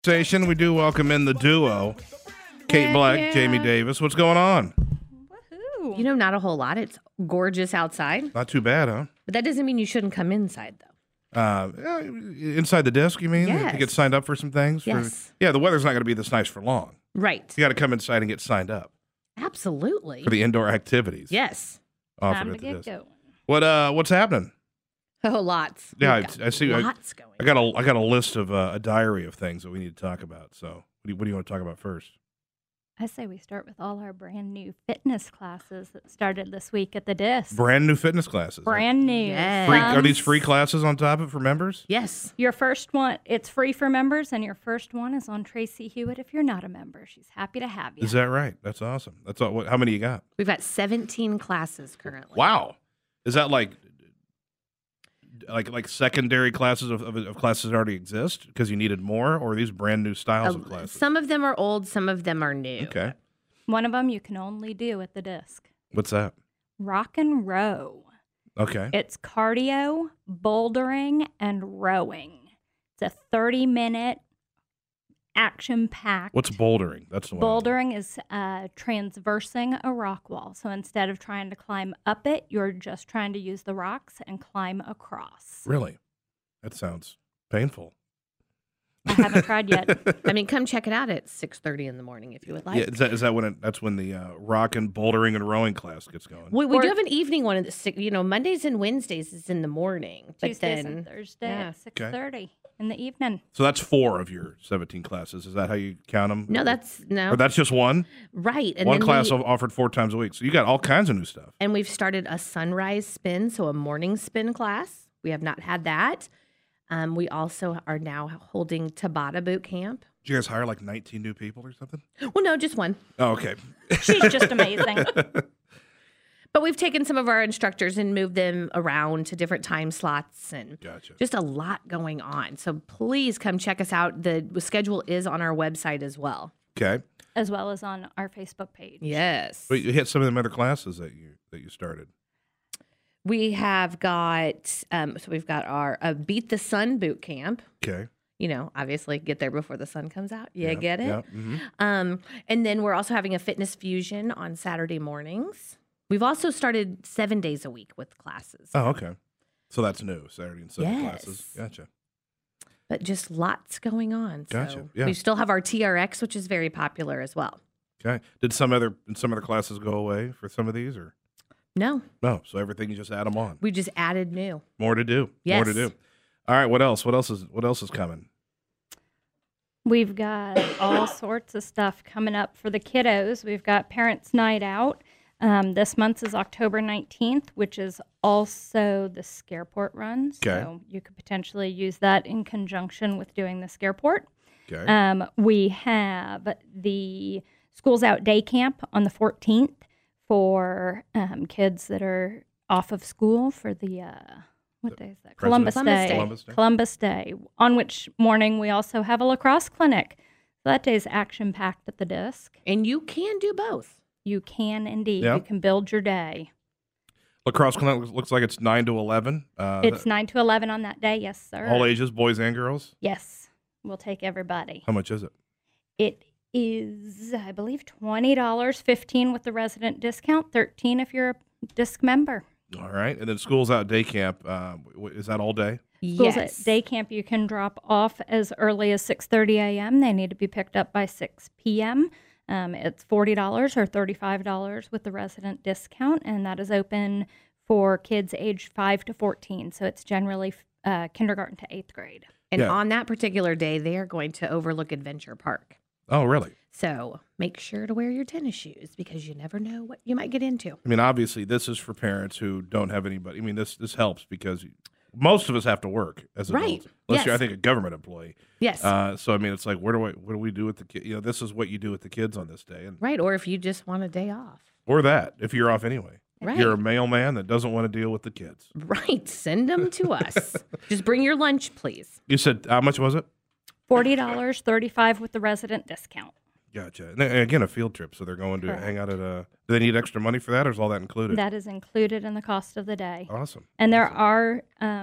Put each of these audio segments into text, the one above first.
Station, we do welcome in the duo, Kate Black, Jamie Davis. What's going on? Woohoo. You know, not a whole lot. It's gorgeous outside. Not too bad, huh? But that doesn't mean you shouldn't come inside, though. Inside the desk, you mean? Yes. To get signed up for some things? Yes. Yeah, the weather's not going to be this nice for long. Right. You got to come inside and get signed up Absolutely. for the indoor activities. Yes. Offered Time to at the get desk. going. What's happening? Oh, lots. Yeah, We've got I see. Lots going. I got a list of a diary of things that we need to talk about. So, what do you want to talk about first? I say we start with all our brand new fitness classes that started this week at the disc. Brand new fitness classes. Brand new. Yes. Are these free classes on top of it for members? Yes. Your first one, it's free for members, and your first one is on Tracy Hewitt if you're not a member. She's happy to have you. Is that right? That's awesome. That's all. How many you got? We've got 17 classes currently. Wow. Is that like secondary classes of classes that already exist because you needed more, or are these brand new styles of classes? Some of them are old, some of them are new. Okay. One of them you can only do at the disc. What's that? Rock and row. Okay. It's cardio, bouldering, and rowing. It's a 30-minute action-packed. What's bouldering? That's the one. Bouldering is transversing a rock wall. So instead of trying to climb up it, you're just trying to use the rocks and climb across. Really? That sounds painful. I haven't tried yet. I mean, come check it out at 6:30 in the morning if you would like. Yeah. Is that when that's when the rock and bouldering and rowing class gets going? We do have an evening one. Mondays and Wednesdays is in the morning. But Tuesdays then and Thursday yeah. at 6:30 in the evening. So that's 4 of your 17 classes. Is that how you count them? No, Or that's just one? right. And one then class offered 4 times a week. So you got all kinds of new stuff. And we've started a sunrise spin, so a morning spin class. We have not had that. We also are now holding Tabata boot camp. Did you guys hire like 19 new people or something? Well, no, just one. Oh, okay. She's just amazing. But we've taken some of our instructors and moved them around to different time slots and Gotcha. just a lot going on. So please come check us out. The schedule is on our website as well. Okay. As well as on our Facebook page. Yes. But you hit some of them other classes that you started. We have got, so we've got our Beat the Sun boot camp. Okay. You know, obviously get there before the sun comes out. You Yeah, get it? yeah, mhm. And then we're also having a fitness fusion on Saturday mornings. We've also started 7 days a week with classes. Oh, okay. So that's new, Saturday and Sunday Yes. classes. Gotcha. But just lots going on. Gotcha, So yeah. we still have our TRX, which is very popular as well. Okay. Did some other classes go away for some of these, or No, no? So everything you just add them on. we just added new. More to do. Yes. More to do. All right. What else? What else is coming? We've got all sorts of stuff coming up for the kiddos. We've got Parents' Night Out. This month is October 19th, which is also the Scareport run. Okay. So you could potentially use that in conjunction with doing the Scareport. Okay. We have the Schools Out Day Camp on the 14th for kids that are off of school for the, what day is that? Columbus President's Day. Columbus Day. Columbus Day, on which morning we also have a lacrosse clinic. So that day's action-packed at the disc. And you can do both. You can indeed. Yeah. You can build your day. Lacrosse clinic looks like it's 9 to 11. It's 9 to 11 on that day. Yes, sir. all ages, boys and girls. Yes. We'll take everybody. How much is it? It is, I believe, $20, $15 with the resident discount, $13 if you're a disc member. All right. And then Schools Out Day Camp. Is that all day? Schools Yes. at day camp you can drop off as early as 6:30 a.m. They need to be picked up by 6 p.m. It's $40 or $35 with the resident discount, and that is open for kids aged 5 to 14. So it's generally kindergarten to 8th grade. And Yeah. on that particular day, they are going to overlook Adventure Park. Oh, really? So make sure to wear your tennis shoes because you never know what you might get into. I mean, obviously, this is for parents who don't have anybody. I mean, this helps because most of us have to work as adults, Right. unless you're, I Yes. think, a government employee. Yes. So I mean, it's like, what do we do with the kids? You know, this is what you do with the kids on this day, and right. Or if you just want a day off. or that if you're off anyway. Right. You're a mailman that doesn't want to deal with the kids. Right. Send them to us. Just bring your lunch, please. You said how much was it? $40, $35 with the resident discount. Gotcha. And again, a field trip, so they're going to Correct. hang out at a. Do they need extra money for that, or is all that included? That is included in the cost of the day. Awesome. And there are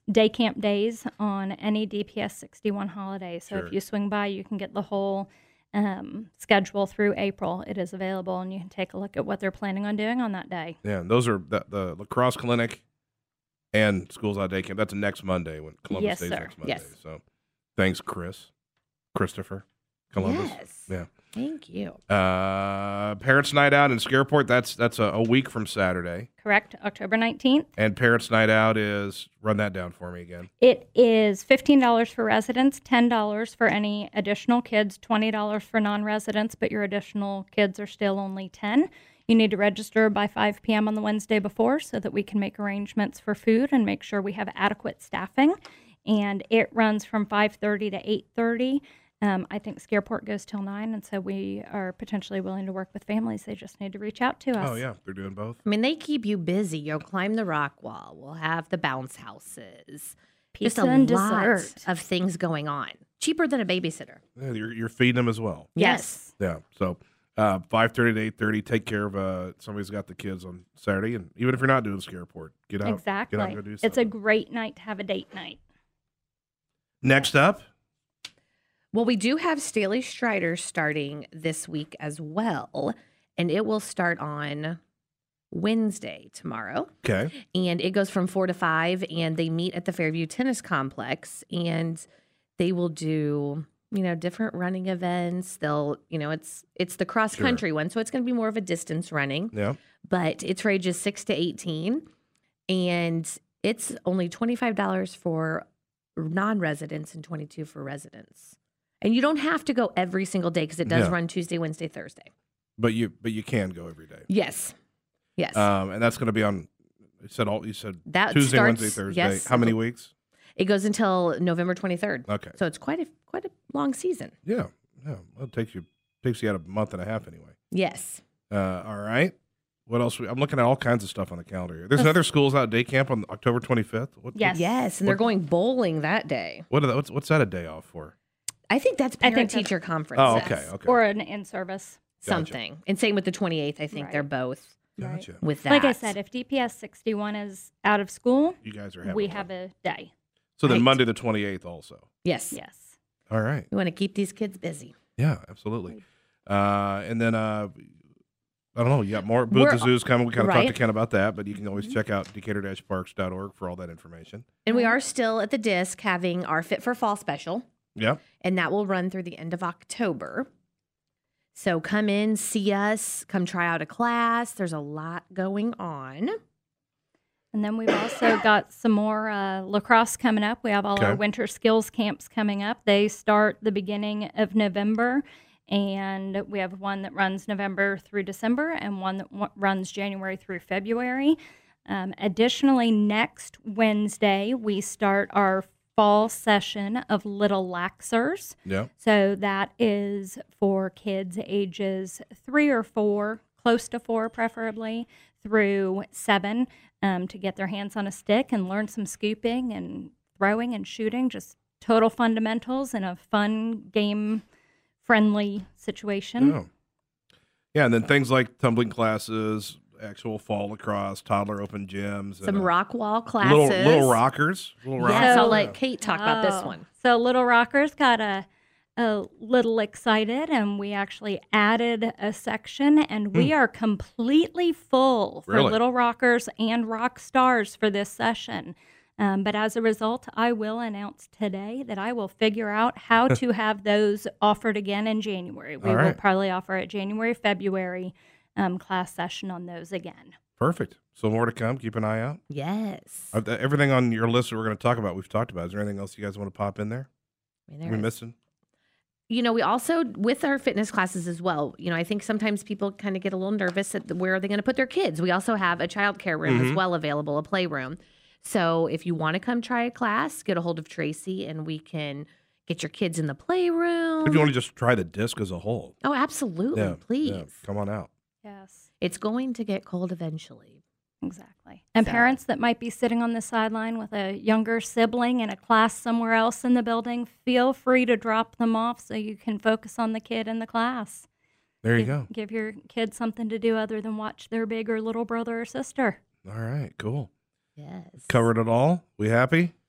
day camp days on any DPS 61 holiday. So Sure. if you swing by, you can get the whole schedule through April. It is available, and you can take a look at what they're planning on doing on that day. Yeah, and those are the lacrosse clinic and schools out day camp. That's next Monday when Columbus Yes, Day's sir. next Monday. Yes. So thanks, Christopher Columbus. Yes. Yeah. Thank you. Parents' Night Out in Scareport. That's a week from Saturday. Correct? October 19th. And Parents' Night Out is, run that down for me again. It is $15 for residents, $10 for any additional kids, $20 for non-residents, but your additional kids are still only 10. You need to register by 5 p.m. on the Wednesday before so that we can make arrangements for food and make sure we have adequate staffing. And it runs from 5:30 to 8:30. I think Scareport goes till 9, and so we are potentially willing to work with families. They just need to reach out to us. Oh, yeah, they're doing both. I mean, they keep you busy. You'll climb the rock wall. We'll have the bounce houses. Pizza Just a and lot dessert. of things going on. Cheaper than a babysitter. Yeah, you're feeding them as well. Yes. Yeah, so 5:30 to 8:30, take care of somebody's got the kids on Saturday. And even if you're not doing Scareport, get out. Exactly. Get out and go do It's a something. great night to have a date night. Next up, Well, we do have Staley Strider starting this week as well, and it will start on Wednesday tomorrow. okay. And it goes from 4 to 5, and they meet at the Fairview Tennis Complex, and they will do, different running events. They'll, it's the cross country one, so it's going to be more of a distance running, Yeah. but it's for ages 6 to 18, and it's only $25 for non-residents and $22 for residents. And you don't have to go every single day because it does Yeah. run Tuesday, Wednesday, Thursday. But you can go every day. Yes. Yes. And that's going to be on. You said That Tuesday, starts- Wednesday, Thursday. yes. How many weeks? It goes until November 23rd. Okay. So it's quite a long season. Yeah. Well, it takes you out a month and a half anyway. Yes. All right. What else? I'm looking at all kinds of stuff on the calendar here. There's another schools out day camp on October 25th. Yes. Yes. And they're going bowling that day. What's that a day off for? I think that's I think parent that's- teacher conference. Oh, okay. Okay. Or an in-service. Gotcha. Something. And same with the 28th. I think Right. they're both Gotcha. with that. Like I said, if DPS 61 is out of school, You guys are having we one. have a day. So then Right. Monday the 28th also. Yes. Yes. All right. We want to keep these kids busy. Yeah, absolutely. And then I don't know. You got more Booth We're- the Zoo's coming. We kind of talked to right. Ken about that, but you can always check out decatur-parks.org for all that information. And we are still at the disc having our Fit for Fall special. Yeah. And that will run through the end of October. So come in, see us, come try out a class. There's a lot going on. And then we've also got some more lacrosse coming up. We have all our Okay. winter skills camps coming up. They start the beginning of November, and we have one that runs November through December and one that runs January through February. Additionally, next Wednesday, we start our fall session of Little Laxers. Yeah. So that is for kids ages 3 or 4, close to 4 preferably, through 7, to get their hands on a stick and learn some scooping and throwing and shooting, just total fundamentals in a fun, game-friendly situation. Yeah. Yeah, and then things like tumbling classes, actual fall lacrosse, toddler open gyms, Some and, rock wall classes. little rockers. Little rockers. Yes, I'll So- let Kate talk about this Oh. one. So Little Rockers got a little excited, and we actually added a section, and we are completely full for Really? Little Rockers and Rock Stars for this session. But as a result, I will announce today that I will figure out how to have those offered again in January. We All will right. probably offer it January, February class session on those again. Perfect. So more to come. Keep an eye out. Yes. Everything on your list that we're going to talk about, we've talked about. Is there anything else you guys want to pop in there? I mean, Are there we is- missing? we also, with our fitness classes as well, I think sometimes people kind of get a little nervous at where are they going to put their kids. We also have a childcare room as well available, a playroom. So if you want to come try a class, get a hold of Tracy and we can get your kids in the playroom. If you want to just try the disc as a whole. Oh, absolutely. Yeah. Please. Yeah. Come on out. Yes. It's going to get cold eventually. Exactly. And So- parents that might be sitting on the sideline with a younger sibling in a class somewhere else in the building, feel free to drop them off so you can focus on the kid in the class. There you go. Give your kid something to do other than watch their big or little brother or sister. All right. Cool. Yes. Covered it all. We happy?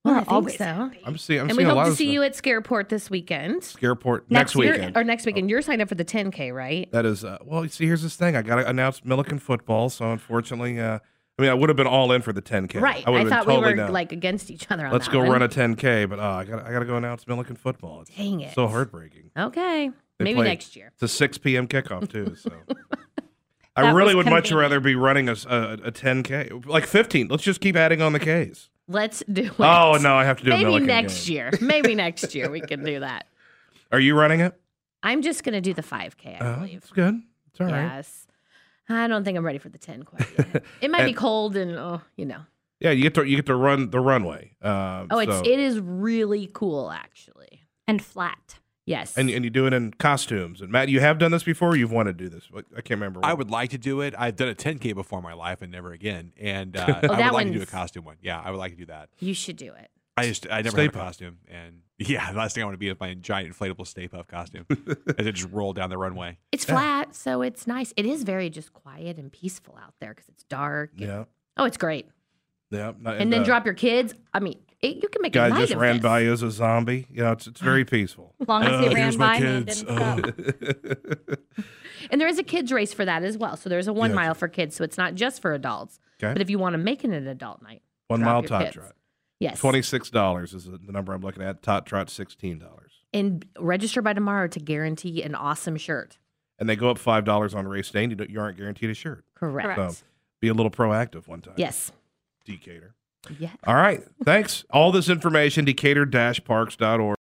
Well, I We're think always so. happy. I'm And seeing we a hope lot to of see stuff. you at Scareport this weekend. Scareport next weekend. Or next weekend. You're signed up for the 10K, right? That is, well, you see, here's this thing. I got to announce Milliken football, so unfortunately, I would have been all in for the 10K. Right. I would I have been thought totally we were down. like against each other on Let's that go one. run a 10K, but I got to go announce Milliken football. It's Dang it. so heartbreaking. Okay. They Maybe play- next year. It's a 6 p.m. kickoff too. So I That really was would much convenient. rather be running a 10K, like 15. Let's just keep adding on the Ks. Let's do it. Oh no, I have to do a Maybe Milliken next game. year. Maybe next year we can do that. Are you running it? I'm just going to do the 5K, I Oh, believe. it's good. It's all right. Yes. I don't think I'm ready for the 10 quite yet. It might be And- cold and, Yeah, you get to run the runway. it is really cool, actually. And flat. Yes. And you do it in costumes. And Matt, you have done this before. Or you've wanted to do this. I can't remember. I would like to do it. I've done a 10K before in my life and never again. And I that would like to do a one's- costume one. Yeah, I would like to do that. You should do it. I never Stay had a Puft. costume. And yeah, the last thing I want to be is my giant inflatable Stay Puft costume as it just roll down the runway. It's flat, so it's nice. It is very just quiet and peaceful out there because it's dark. and- Yeah. Oh, it's great. Yeah. And then drop your kids. I mean, you can make a Guy night just of ran this. by you as a zombie. It's very peaceful. As long as he ran here's my by me and kids. didn't stop. And there is a kids race for that as well. So there's a 1 Yes. mile for kids. So it's not just for adults. Okay. But if you want to make it an adult night, 1 drop mile your tot kids. trot. Yes. $26 is the number I'm looking at. Tot trot $16, And register by tomorrow to guarantee an awesome shirt. and they go up $5 on race day. And you aren't guaranteed a shirt. Correct. Correct. So be a little proactive one time. Yes. Decatur. Yes. All right. Thanks. All this information, Decatur-parks.org.